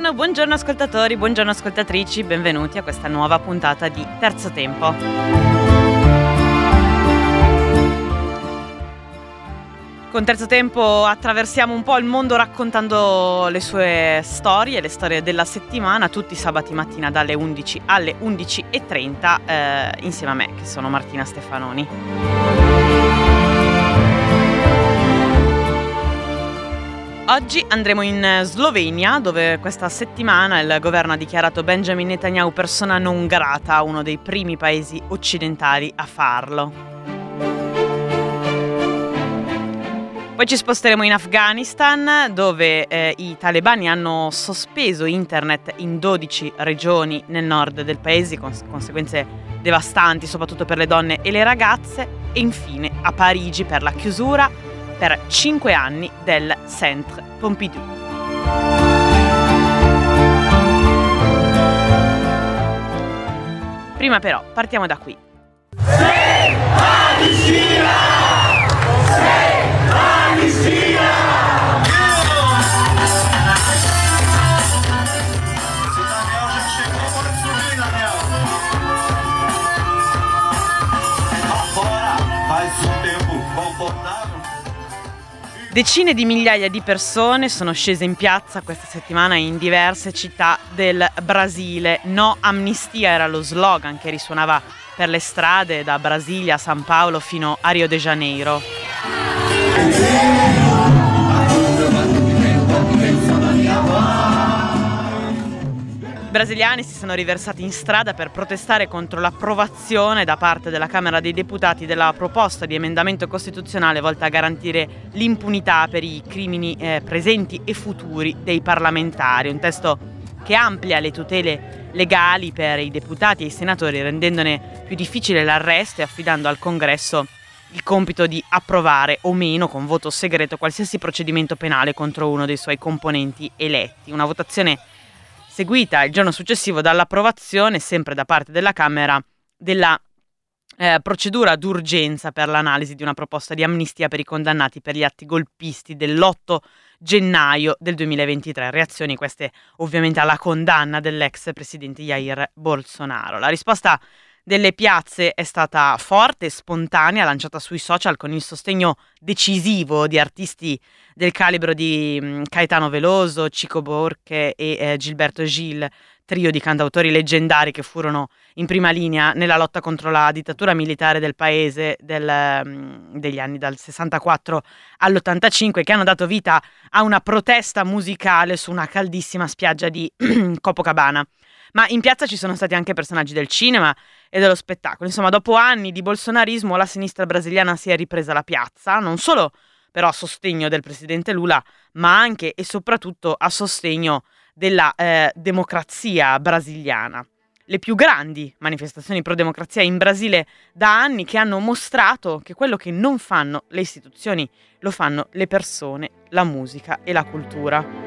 buongiorno ascoltatori, buongiorno ascoltatrici, benvenuti a questa nuova puntata di Terzo Tempo. Con Terzo Tempo attraversiamo un po' il mondo raccontando le sue storie, le storie della settimana, tutti i sabati mattina dalle 11 alle 11:30 insieme a me, che sono Martina Stefanoni. Oggi andremo in Slovenia, dove questa settimana il governo ha dichiarato Benjamin Netanyahu persona non grata, uno dei primi paesi occidentali a farlo. Poi ci sposteremo in Afghanistan, dove i talebani hanno sospeso internet in 12 regioni nel nord del paese, con conseguenze devastanti soprattutto per le donne e le ragazze, e infine a Parigi per la chiusura per 5 anni del Centre Pompidou. Prima però partiamo da qui. Sei Palestina! Sei Palestina! Decine di migliaia di persone sono scese in piazza questa settimana in diverse città del Brasile. No amnistia era lo slogan che risuonava per le strade da Brasilia a San Paolo fino a Rio de Janeiro. I brasiliani si sono riversati in strada per protestare contro l'approvazione da parte della Camera dei Deputati della proposta di emendamento costituzionale volta a garantire l'impunità per i crimini presenti e futuri dei parlamentari. Un testo che amplia le tutele legali per i deputati e i senatori, rendendone più difficile l'arresto e affidando al Congresso il compito di approvare o meno con voto segreto qualsiasi procedimento penale contro uno dei suoi componenti eletti. Una votazione seguita il giorno successivo dall'approvazione, sempre da parte della Camera, della procedura d'urgenza per l'analisi di una proposta di amnistia per i condannati per gli atti golpisti dell'8 gennaio del 2023. Reazioni queste ovviamente alla condanna dell'ex presidente Jair Bolsonaro. La risposta delle piazze è stata forte e spontanea, lanciata sui social con il sostegno decisivo di artisti del calibro di Caetano Veloso, Chico Buarque e Gilberto Gil, trio di cantautori leggendari che furono in prima linea nella lotta contro la dittatura militare del paese degli anni dal 64 all'85, che hanno dato vita a una protesta musicale su una caldissima spiaggia di Copacabana. Ma in piazza ci sono stati anche personaggi del cinema e dello spettacolo. Insomma, dopo anni di bolsonarismo, la sinistra brasiliana si è ripresa la piazza, non solo però a sostegno del presidente Lula, ma anche e soprattutto a sostegno della democrazia brasiliana. Le più grandi manifestazioni pro democrazia in Brasile da anni, che hanno mostrato che quello che non fanno le istituzioni lo fanno le persone, la musica e la cultura.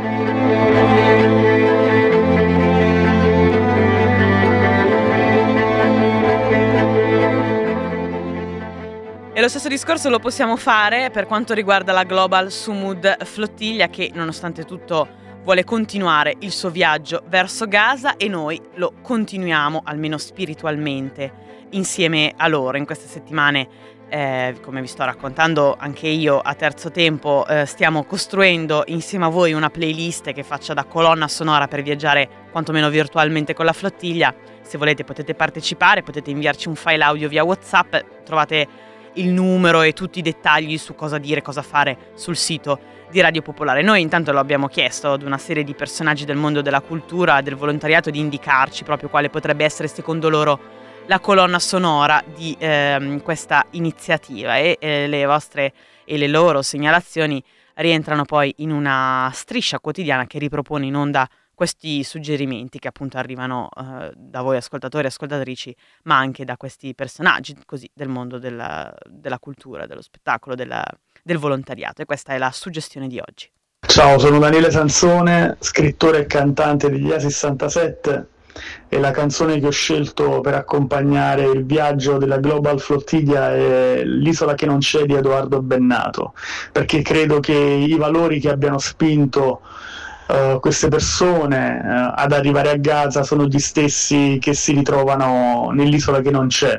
E lo stesso discorso lo possiamo fare per quanto riguarda la Global Sumud Flottiglia, che nonostante tutto vuole continuare il suo viaggio verso Gaza, e noi lo continuiamo, almeno spiritualmente, insieme a loro. In queste settimane, come vi sto raccontando anche io a Terzo Tempo, stiamo costruendo insieme a voi una playlist che faccia da colonna sonora per viaggiare quantomeno virtualmente con la flottiglia. Se volete potete partecipare, potete inviarci un file audio via WhatsApp, trovate il numero e tutti i dettagli su cosa dire, cosa fare sul sito di Radio Popolare. Noi intanto lo abbiamo chiesto ad una serie di personaggi del mondo della cultura, del volontariato, di indicarci proprio quale potrebbe essere secondo loro la colonna sonora di questa iniziativa, e le vostre e le loro segnalazioni rientrano poi in una striscia quotidiana che ripropone in onda questi suggerimenti che appunto arrivano da voi ascoltatori e ascoltatrici, ma anche da questi personaggi così del mondo della cultura, dello spettacolo, del volontariato. E questa è la suggestione di oggi. Ciao, sono Daniele Sansone, scrittore e cantante degli A67, e la canzone che ho scelto per accompagnare il viaggio della Global Flottiglia è L'isola che non c'è di Edoardo Bennato, perché credo che i valori che abbiano spinto queste persone ad arrivare a Gaza sono gli stessi che si ritrovano nell'isola che non c'è,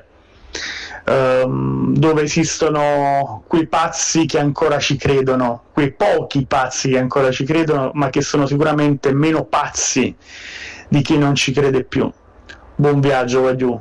dove esistono quei pazzi che ancora ci credono, quei pochi pazzi che ancora ci credono, ma che sono sicuramente meno pazzi di chi non ci crede più. Buon viaggio, Wagyu.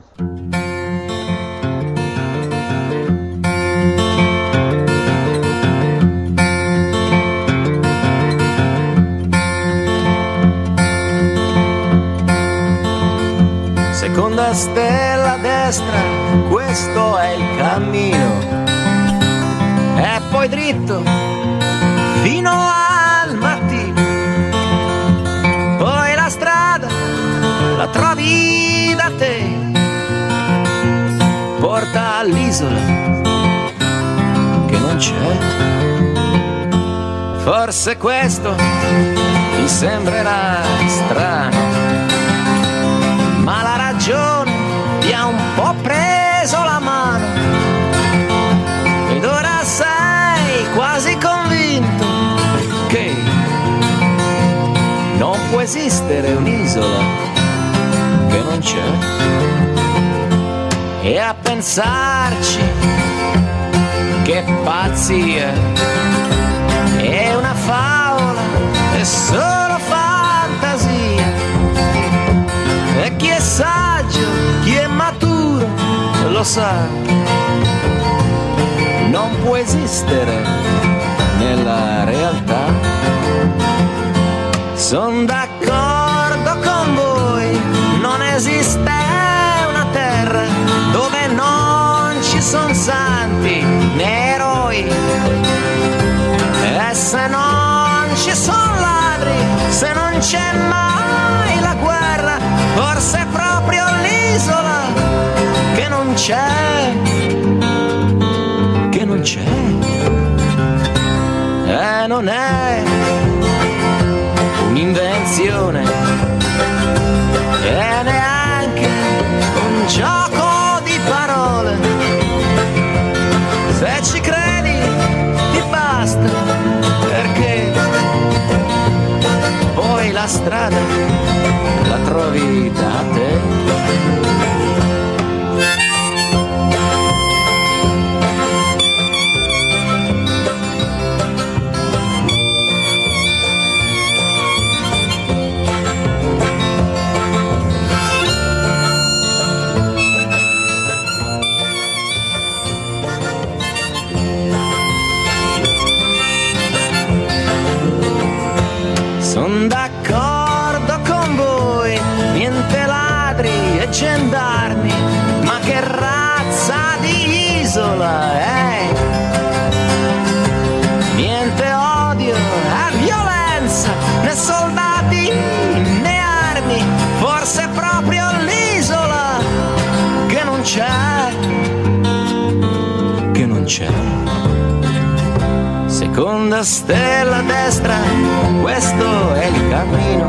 Seconda stella a destra, questo è il cammino, e poi dritto fino al mattino. Poi la strada la trovi da te, porta all'isola che non c'è. Forse questo ti sembrerà strano, ma la ragione ti ha un po' preso la mano, ed ora sei quasi convinto che non può esistere un'isola che non c'è. E a pensarci, che pazzia, è una favola, è solo fantasia. E chi è saggio, chi è maturo, lo sa, non può esistere nella realtà. Son d'accordo con voi, non esiste una terra dove non ci son santi né eroi. E se non ci son ladri, se non c'è mai la guerra, forse è proprio l'isola che non c'è, che non c'è. E non è un'invenzione, e neanche un gioco di parole. Se ci credi ti basta, perché poi la strada la trovi da te. Son d'accordo con voi, niente ladri e gendarmi, ma che razza di isola è? Niente odio e violenza, né soldati né armi, forse è proprio l'isola che non c'è, che non c'è. Seconda stella a destra, questo è il cammino,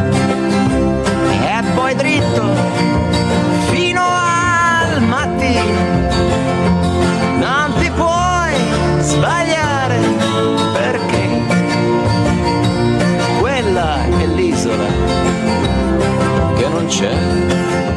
e poi dritto fino al mattino. Non ti puoi sbagliare, perché quella è l'isola che non c'è.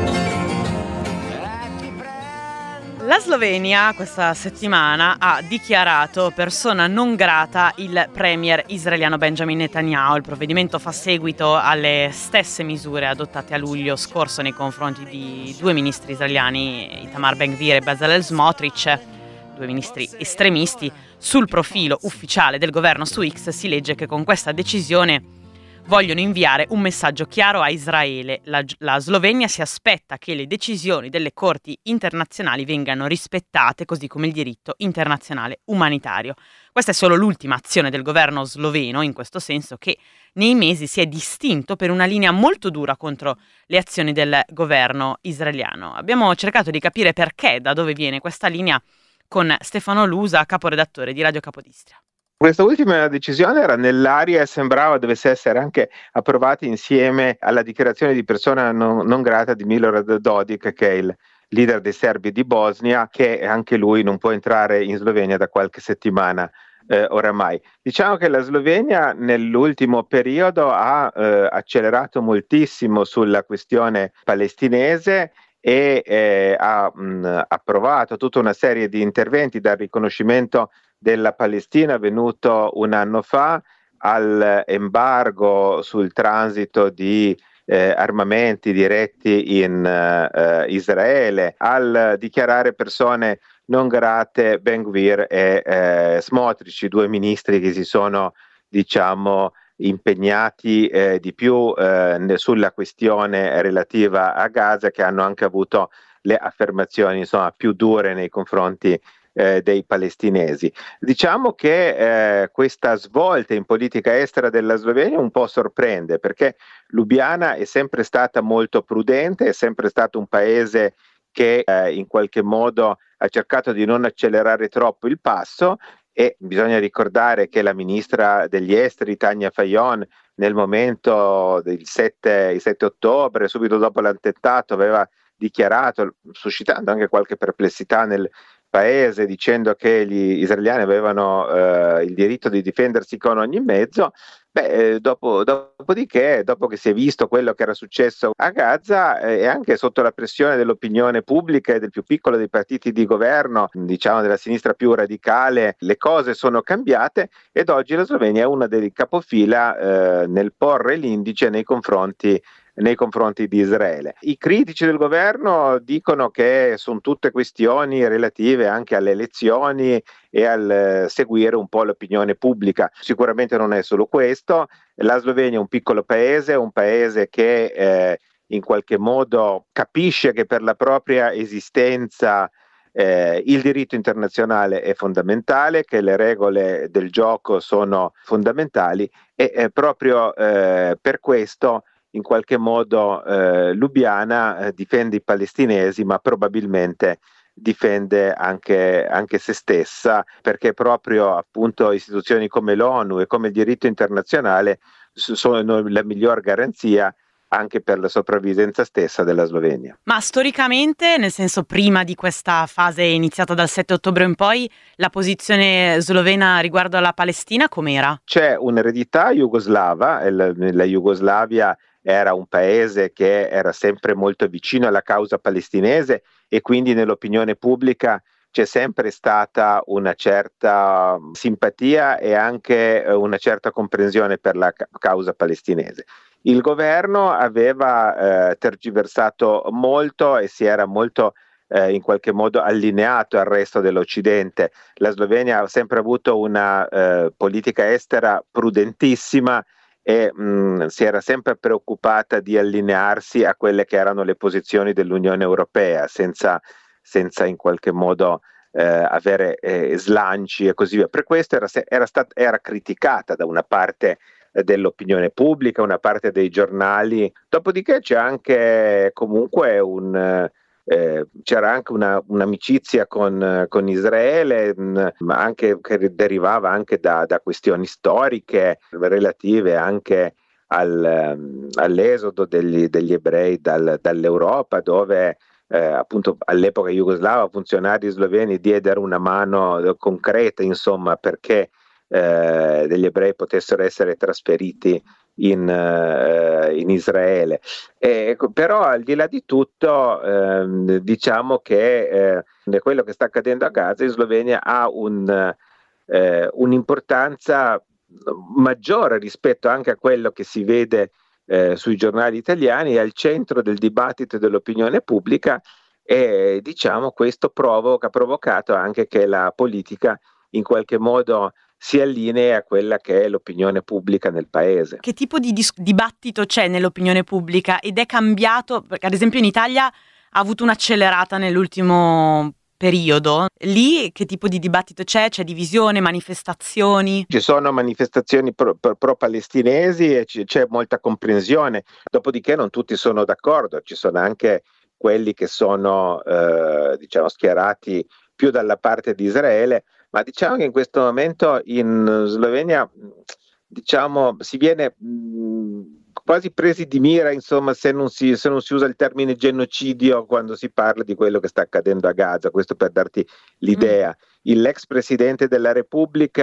La Slovenia questa settimana ha dichiarato persona non grata il premier israeliano Benjamin Netanyahu. Il provvedimento fa seguito alle stesse misure adottate a luglio scorso nei confronti di due ministri israeliani, Itamar Ben-Gvir e Bezalel Smotrich, due ministri estremisti. Sul profilo ufficiale del governo su X si legge che con questa decisione vogliono inviare un messaggio chiaro a Israele. La Slovenia si aspetta che le decisioni delle corti internazionali vengano rispettate, così come il diritto internazionale umanitario. Questa è solo l'ultima azione del governo sloveno, in questo senso, che nei mesi si è distinto per una linea molto dura contro le azioni del governo israeliano. Abbiamo cercato di capire perché, da dove viene questa linea, con Stefano Lusa, caporedattore di Radio Capodistria. Questa ultima decisione era nell'aria e sembrava dovesse essere anche approvata insieme alla dichiarazione di persona non grata di Milorad Dodik, che è il leader dei serbi di Bosnia, che anche lui non può entrare in Slovenia da qualche settimana oramai. Diciamo che la Slovenia nell'ultimo periodo ha accelerato moltissimo sulla questione palestinese e ha approvato tutta una serie di interventi, dal riconoscimento della Palestina avvenuto un anno fa all'embargo sul transito di armamenti diretti in Israele, al dichiarare persone non grate Ben Gvir e Smotrich, i due ministri che si sono, diciamo, impegnati di più sulla questione relativa a Gaza, che hanno anche avuto le affermazioni, insomma, più dure nei confronti dei palestinesi. Diciamo che questa svolta in politica estera della Slovenia un po' sorprende, perché Lubiana è sempre stata molto prudente, è sempre stato un paese che in qualche modo ha cercato di non accelerare troppo il passo, e bisogna ricordare che la ministra degli esteri Tanja Fajon nel momento del 7 ottobre, subito dopo l'attentato, aveva dichiarato, suscitando anche qualche perplessità nel paese, dicendo che gli israeliani avevano il diritto di difendersi con ogni mezzo. Dopodiché, dopo che si è visto quello che era successo a Gaza e anche sotto la pressione dell'opinione pubblica e del più piccolo dei partiti di governo, diciamo della sinistra più radicale, le cose sono cambiate ed oggi la Slovenia è una dei capofila nel porre l'indice nei confronti di Israele. I critici del governo dicono che sono tutte questioni relative anche alle elezioni e al seguire un po' l'opinione pubblica. Sicuramente non è solo questo. La Slovenia è un piccolo paese, un paese che in qualche modo capisce che per la propria esistenza il diritto internazionale è fondamentale, che le regole del gioco sono fondamentali e proprio per questo in qualche modo Lubiana difende i palestinesi, ma probabilmente difende anche se stessa, perché proprio appunto istituzioni come l'ONU e come il diritto internazionale sono la miglior garanzia anche per la sopravvivenza stessa della Slovenia. Ma storicamente, nel senso prima di questa fase iniziata dal 7 ottobre in poi, la posizione slovena riguardo alla Palestina com'era? C'è un'eredità jugoslava, la Jugoslavia era un paese che era sempre molto vicino alla causa palestinese e quindi nell'opinione pubblica c'è sempre stata una certa simpatia e anche una certa comprensione per la causa palestinese. Il governo aveva tergiversato molto e si era molto in qualche modo allineato al resto dell'Occidente. La Slovenia ha sempre avuto una politica estera prudentissima e si era sempre preoccupata di allinearsi a quelle che erano le posizioni dell'Unione Europea, senza in qualche modo avere slanci e così via. Per questo era criticata da una parte dell'opinione pubblica, una parte dei giornali. Dopodiché c'è anche comunque c'era anche un'amicizia con Israele, ma anche che derivava anche da questioni storiche relative anche all'esodo degli ebrei dall'Europa, dove appunto all'epoca jugoslava funzionari sloveni diedero una mano concreta, insomma, perché degli ebrei potessero essere trasferiti in Israele. Però al di là di tutto diciamo che quello che sta accadendo a Gaza in Slovenia ha un'importanza maggiore rispetto anche a quello che si vede sui giornali italiani, è al centro del dibattito dell'opinione pubblica e diciamo questo ha provocato anche che la politica in qualche modo si allinea a quella che è l'opinione pubblica nel paese. Che tipo di dibattito c'è nell'opinione pubblica ed è cambiato? Perché ad esempio in Italia ha avuto un'accelerata nell'ultimo periodo. Lì che tipo di dibattito c'è? C'è divisione, manifestazioni? Ci sono manifestazioni pro-palestinesi e c'è molta comprensione, dopodiché non tutti sono d'accordo, ci sono anche quelli che sono diciamo schierati più dalla parte di Israele, ma diciamo che in questo momento in Slovenia diciamo si viene quasi presi di mira, insomma, se non si usa il termine genocidio quando si parla di quello che sta accadendo a Gaza. Questo per darti l'idea. L'ex presidente della Repubblica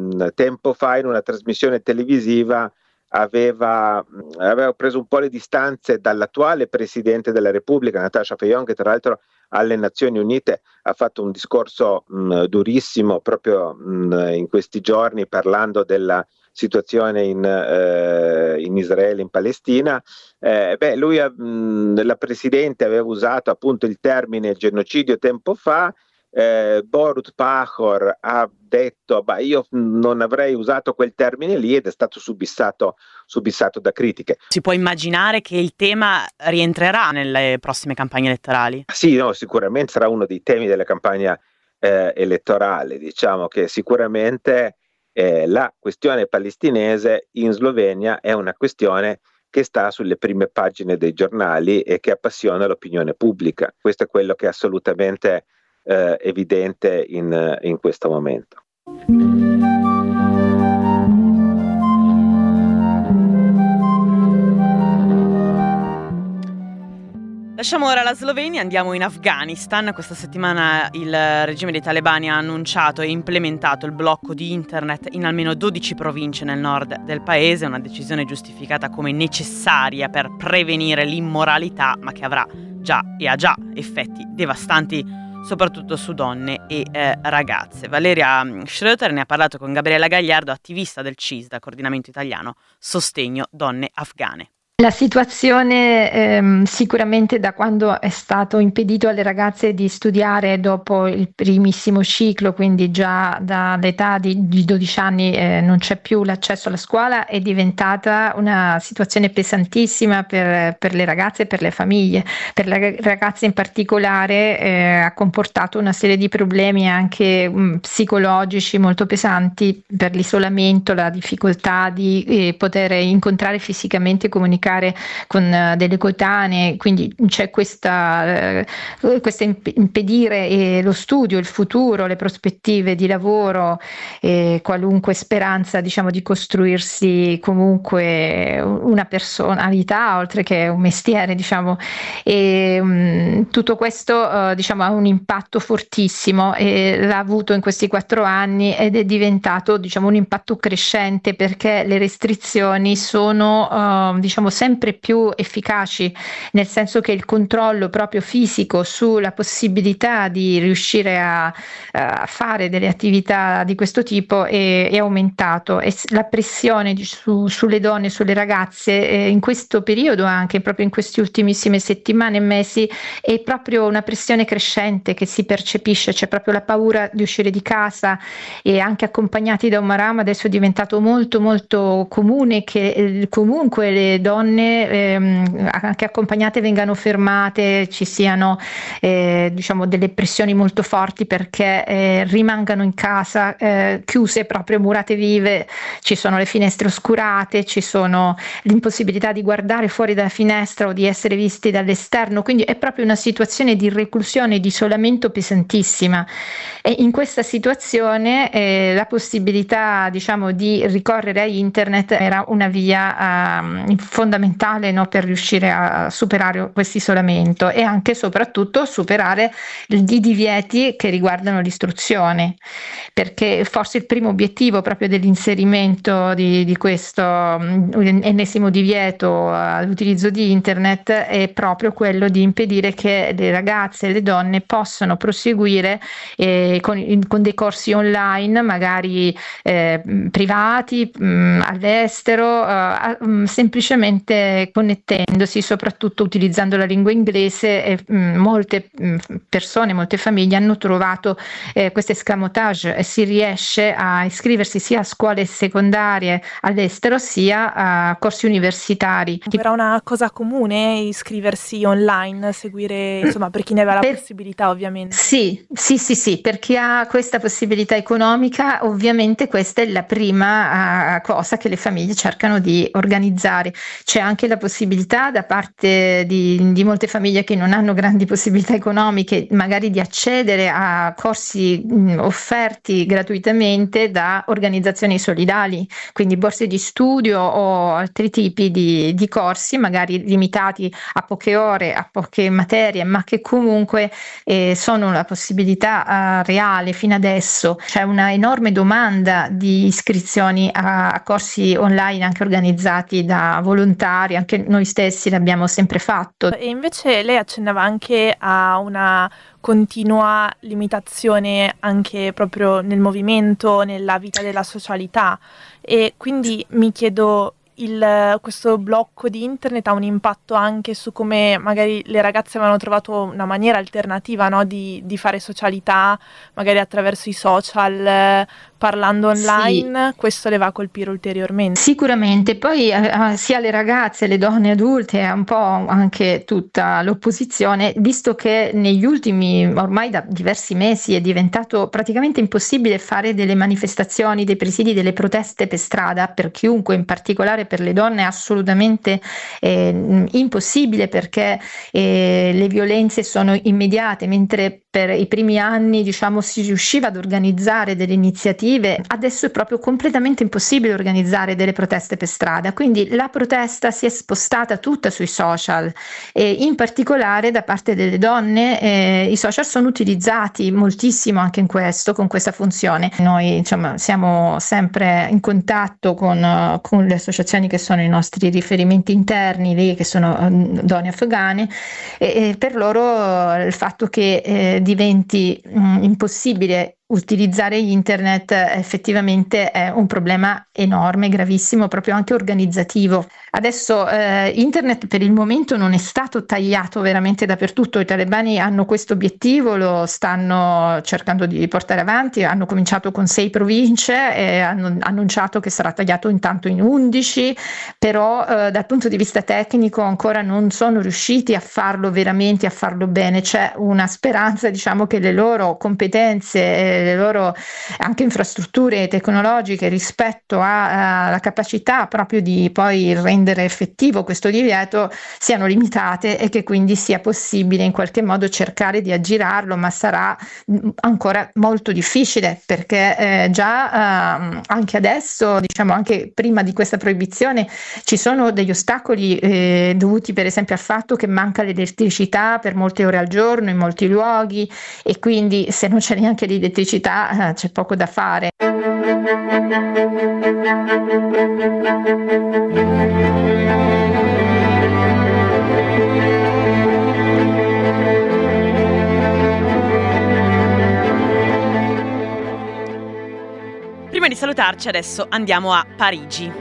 tempo fa in una trasmissione televisiva aveva preso un po' le distanze dall'attuale Presidente della Repubblica, Natasha Fajon, che tra l'altro alle Nazioni Unite ha fatto un discorso durissimo proprio in questi giorni, parlando della situazione in Israele, in Palestina. Lui, la Presidente, aveva usato appunto il termine genocidio tempo fa. Borut Pahor ha detto io non avrei usato quel termine lì, ed è stato subissato da critiche. Si può immaginare che il tema rientrerà nelle prossime campagne elettorali? Sì, no, sicuramente sarà uno dei temi della campagna elettorale. Diciamo che sicuramente la questione palestinese in Slovenia è una questione che sta sulle prime pagine dei giornali e che appassiona l'opinione pubblica. Questo è quello che è assolutamente evidente in questo momento. Lasciamo ora la Slovenia, andiamo in Afghanistan. Questa settimana il regime dei talebani ha annunciato e implementato il blocco di internet in almeno 12 province nel nord del paese, una decisione giustificata come necessaria per prevenire l'immoralità, ma che avrà già e ha già effetti devastanti soprattutto su donne e ragazze. Valeria Schröter ne ha parlato con Gabriella Gagliardo, attivista del CISDA, Coordinamento Italiano Sostegno Donne Afghane. La situazione sicuramente da quando è stato impedito alle ragazze di studiare dopo il primissimo ciclo, quindi già dall'età di 12 anni non c'è più l'accesso alla scuola, è diventata una situazione pesantissima per le ragazze e per le famiglie. Per le ragazze in particolare ha comportato una serie di problemi anche psicologici molto pesanti, per l'isolamento, la difficoltà di poter incontrare fisicamente e comunicare con delle coetanee, quindi c'è questa impedire lo studio, il futuro, le prospettive di lavoro, qualunque speranza, diciamo, di costruirsi comunque una personalità oltre che un mestiere, diciamo. E tutto questo diciamo ha un impatto fortissimo e l'ha avuto in questi 4 anni ed è diventato, diciamo, un impatto crescente, perché le restrizioni sono diciamo sempre più efficaci, nel senso che il controllo proprio fisico sulla possibilità di riuscire a fare delle attività di questo tipo è aumentato, e la pressione sulle donne, sulle ragazze in questo periodo, anche proprio in queste ultimissime settimane e mesi, è proprio una pressione crescente che si percepisce. C'è proprio la paura di uscire di casa, e anche accompagnati da un maram adesso è diventato molto molto comune che comunque le donne anche accompagnate vengano fermate, ci siano diciamo delle pressioni molto forti perché rimangano in casa chiuse, proprio murate vive, ci sono le finestre oscurate, ci sono l'impossibilità di guardare fuori dalla finestra o di essere visti dall'esterno, quindi è proprio una situazione di reclusione, di isolamento pesantissima. E in questa situazione la possibilità, diciamo, di ricorrere a internet era una via fondamentale, no, per riuscire a superare questo isolamento e anche e soprattutto superare i divieti che riguardano l'istruzione, perché forse il primo obiettivo proprio dell'inserimento di questo ennesimo divieto all'utilizzo di internet è proprio quello di impedire che le ragazze e le donne possano proseguire con dei corsi online, magari privati, all'estero, semplicemente connettendosi, soprattutto utilizzando la lingua inglese. E molte persone, molte famiglie hanno trovato questo escamotage e si riesce a iscriversi sia a scuole secondarie all'estero sia a corsi universitari. Era una cosa comune iscriversi online, seguire, insomma, per chi ne aveva la possibilità, ovviamente. Sì, per chi ha questa possibilità economica, ovviamente questa è la prima cosa che le famiglie cercano di organizzare. c'è anche la possibilità da parte di molte famiglie che non hanno grandi possibilità economiche magari di accedere a corsi offerti gratuitamente da organizzazioni solidali, quindi borse di studio o altri tipi di corsi magari limitati a poche ore, a poche materie, ma che comunque sono la possibilità reale. Fino adesso c'è una enorme domanda di iscrizioni a corsi online anche organizzati da volontari, anche noi stessi l'abbiamo sempre fatto. E invece lei accennava anche a una continua limitazione anche proprio nel movimento, nella vita della socialità, e quindi mi chiedo, questo blocco di internet ha un impatto anche su come magari le ragazze avevano trovato una maniera alternativa, no, di fare socialità, magari attraverso i social, parlando online. Sì. Questo le va a colpire ulteriormente. Sicuramente, poi sia le ragazze, le donne adulte, un po' anche tutta l'opposizione, visto che negli ultimi, ormai da diversi mesi, è diventato praticamente impossibile fare delle manifestazioni, dei presidi, delle proteste per strada, per chiunque, in particolare per le donne, è assolutamente impossibile, perché le violenze sono immediate, mentre per i primi anni, diciamo, si riusciva ad organizzare delle iniziative. Adesso è proprio completamente impossibile organizzare delle proteste per strada, quindi la protesta si è spostata tutta sui social, e in particolare da parte delle donne i social sono utilizzati moltissimo anche con questa funzione. Noi, insomma, siamo sempre in contatto con le associazioni che sono i nostri riferimenti interni lì, che sono donne afghane, e per loro il fatto che diventi impossibile utilizzare internet effettivamente è un problema enorme, gravissimo, proprio anche organizzativo. Adesso internet per il momento non è stato tagliato veramente dappertutto. I talebani hanno questo obiettivo, lo stanno cercando di portare avanti, hanno cominciato con 6 province e hanno annunciato che sarà tagliato intanto in 11, però dal punto di vista tecnico ancora non sono riusciti a farlo veramente, a farlo bene. C'è una speranza, diciamo, che le loro competenze, le loro anche infrastrutture tecnologiche rispetto alla capacità proprio di poi rendere effettivo questo divieto siano limitate, e che quindi sia possibile in qualche modo cercare di aggirarlo, ma sarà ancora molto difficile, perché già anche adesso, diciamo anche prima di questa proibizione, ci sono degli ostacoli dovuti per esempio al fatto che manca l'elettricità per molte ore al giorno in molti luoghi, e quindi se non c'è neanche l'elettricità c'è poco da fare. Prima di salutarci adesso andiamo a Parigi.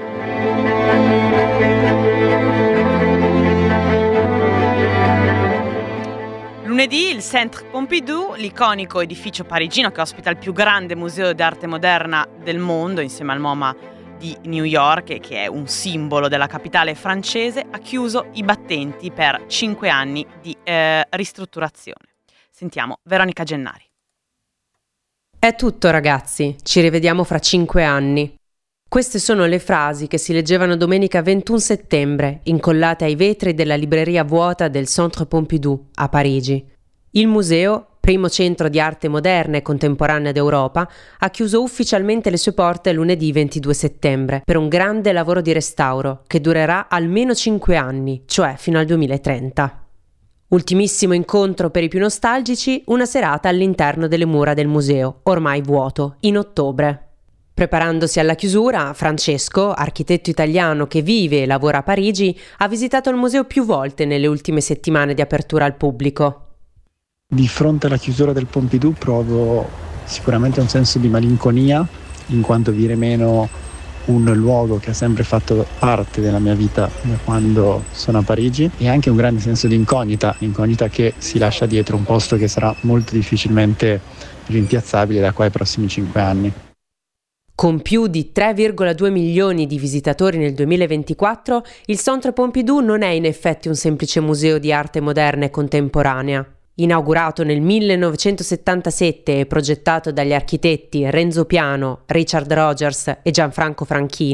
Lunedì il Centre Pompidou, l'iconico edificio parigino che ospita il più grande museo d'arte moderna del mondo insieme al MoMA di New York, e che è un simbolo della capitale francese, ha chiuso i battenti per 5 anni di ristrutturazione. Sentiamo Veronica Gennari. È tutto, ragazzi, ci rivediamo fra 5 anni. Queste sono le frasi che si leggevano domenica 21 settembre, incollate ai vetri della libreria vuota del Centre Pompidou a Parigi. Il museo, primo centro di arte moderna e contemporanea d'Europa, ha chiuso ufficialmente le sue porte lunedì 22 settembre per un grande lavoro di restauro che durerà almeno 5 anni, cioè fino al 2030. Ultimissimo incontro per i più nostalgici, una serata all'interno delle mura del museo, ormai vuoto, in ottobre. Preparandosi alla chiusura, Francesco, architetto italiano che vive e lavora a Parigi, ha visitato il museo più volte nelle ultime settimane di apertura al pubblico. Di fronte alla chiusura del Pompidou provo sicuramente un senso di malinconia, in quanto viene meno un luogo che ha sempre fatto parte della mia vita da quando sono a Parigi, e anche un grande senso di incognita che si lascia dietro un posto che sarà molto difficilmente rimpiazzabile da qua ai prossimi 5 anni. Con più di 3,2 milioni di visitatori nel 2024, il Centre Pompidou non è in effetti un semplice museo di arte moderna e contemporanea. Inaugurato nel 1977 e progettato dagli architetti Renzo Piano, Richard Rogers e Gianfranco Franchini,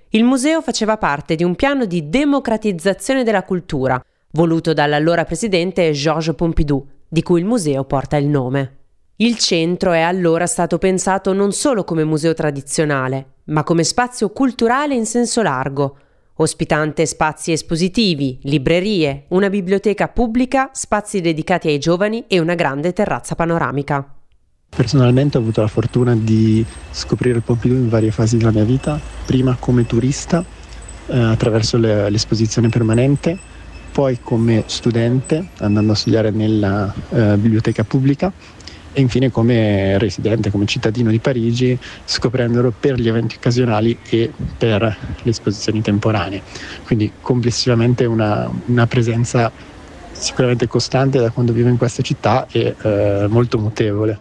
Il museo faceva parte di un piano di democratizzazione della cultura, voluto dall'allora presidente Georges Pompidou, di cui il museo porta il nome. Il centro è allora stato pensato non solo come museo tradizionale, ma come spazio culturale in senso largo, ospitante spazi espositivi, librerie, una biblioteca pubblica, spazi dedicati ai giovani e una grande terrazza panoramica. Personalmente ho avuto la fortuna di scoprire il Pompidou in varie fasi della mia vita, prima come turista attraverso l'esposizione permanente, poi come studente andando a studiare nella biblioteca pubblica e infine come residente, come cittadino di Parigi, scoprendolo per gli eventi occasionali e per le esposizioni temporanee. Quindi complessivamente una presenza sicuramente costante da quando vivo in questa città e molto mutevole.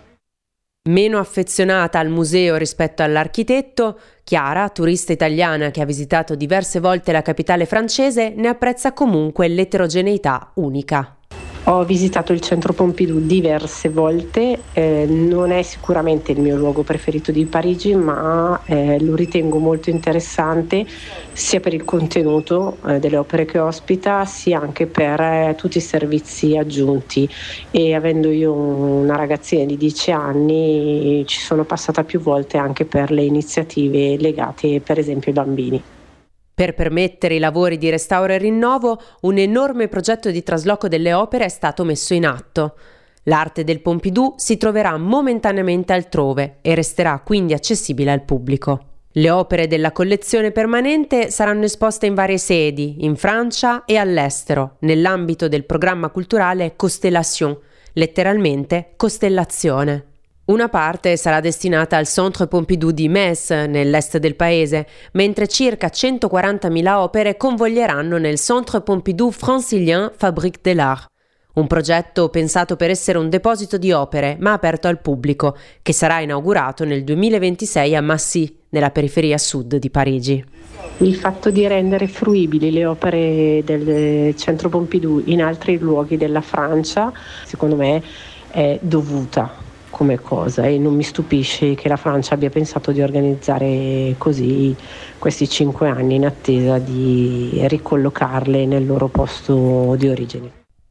Meno affezionata al museo rispetto all'architetto, Chiara, turista italiana che ha visitato diverse volte la capitale francese, ne apprezza comunque l'eterogeneità unica. Ho visitato il centro Pompidou diverse volte, non è sicuramente il mio luogo preferito di Parigi, ma lo ritengo molto interessante sia per il contenuto delle opere che ospita, sia anche per tutti i servizi aggiunti. E avendo io una ragazzina di 10 anni ci sono passata più volte anche per le iniziative legate per esempio ai bambini. Per permettere i lavori di restauro e rinnovo, un enorme progetto di trasloco delle opere è stato messo in atto. L'arte del Pompidou si troverà momentaneamente altrove e resterà quindi accessibile al pubblico. Le opere della collezione permanente saranno esposte in varie sedi, in Francia e all'estero, nell'ambito del programma culturale Constellation, letteralmente costellazione. Una parte sarà destinata al Centre Pompidou di Metz, nell'est del paese, mentre circa 140.000 opere convoglieranno nel Centre Pompidou Francilien Fabrique de l'Art, un progetto pensato per essere un deposito di opere, ma aperto al pubblico, che sarà inaugurato nel 2026 a Massy, nella periferia sud di Parigi. Il fatto di rendere fruibili le opere del Centro Pompidou in altri luoghi della Francia, secondo me, è dovuta come cosa e non mi stupisce che la Francia abbia pensato di organizzare così questi 5 anni in attesa di ricollocarle nel loro posto di origine.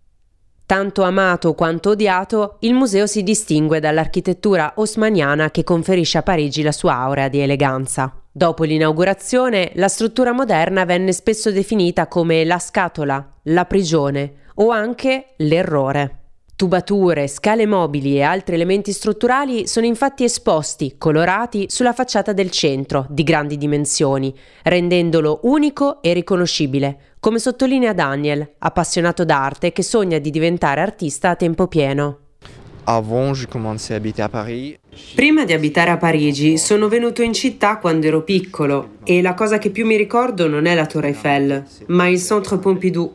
Tanto amato quanto odiato, il museo si distingue dall'architettura haussmanniana che conferisce a Parigi la sua aurea di eleganza. Dopo l'inaugurazione, la struttura moderna venne spesso definita come la scatola, la prigione o anche l'errore. Tubature, scale mobili e altri elementi strutturali sono infatti esposti, colorati, sulla facciata del centro, di grandi dimensioni, rendendolo unico e riconoscibile, come sottolinea Daniel, appassionato d'arte che sogna di diventare artista a tempo pieno. Prima di abitare a Parigi sono venuto in città quando ero piccolo e la cosa che più mi ricordo non è la Tour Eiffel, ma il Centre Pompidou.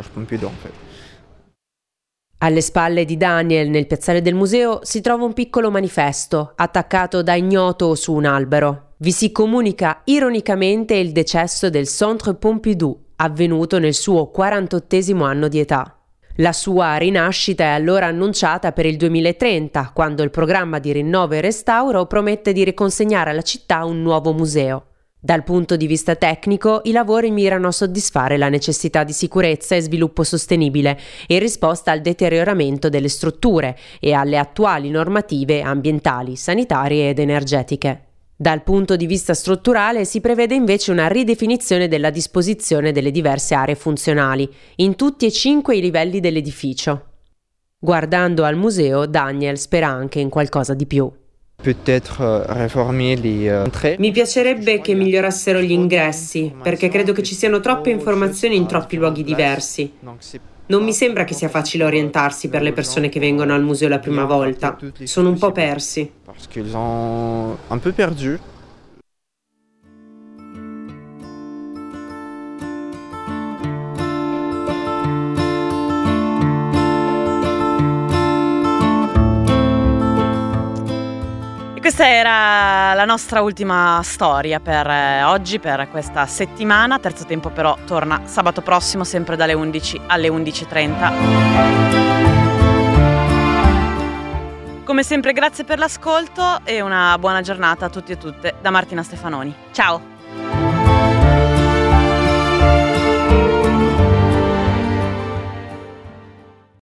Alle spalle di Daniel, nel piazzale del museo, si trova un piccolo manifesto, attaccato da ignoto su un albero. Vi si comunica ironicamente il decesso del Centre Pompidou, avvenuto nel suo 48esimo anno di età. La sua rinascita è allora annunciata per il 2030, quando il programma di rinnovo e restauro promette di riconsegnare alla città un nuovo museo. Dal punto di vista tecnico, i lavori mirano a soddisfare la necessità di sicurezza e sviluppo sostenibile in risposta al deterioramento delle strutture e alle attuali normative ambientali, sanitarie ed energetiche. Dal punto di vista strutturale si prevede invece una ridefinizione della disposizione delle diverse aree funzionali, in tutti e 5 i livelli dell'edificio. Guardando al museo, Daniel spera anche in qualcosa di più. Mi piacerebbe che migliorassero gli ingressi, perché credo che ci siano troppe informazioni in troppi luoghi diversi. Non mi sembra che sia facile orientarsi per le persone che vengono al museo la prima volta. Sono un po' persi. Questa era la nostra ultima storia per oggi, per questa settimana. Terzo Tempo però torna sabato prossimo, sempre dalle 11 alle 11:30. Come sempre grazie per l'ascolto e una buona giornata a tutti e tutte da Martina Stefanoni. Ciao!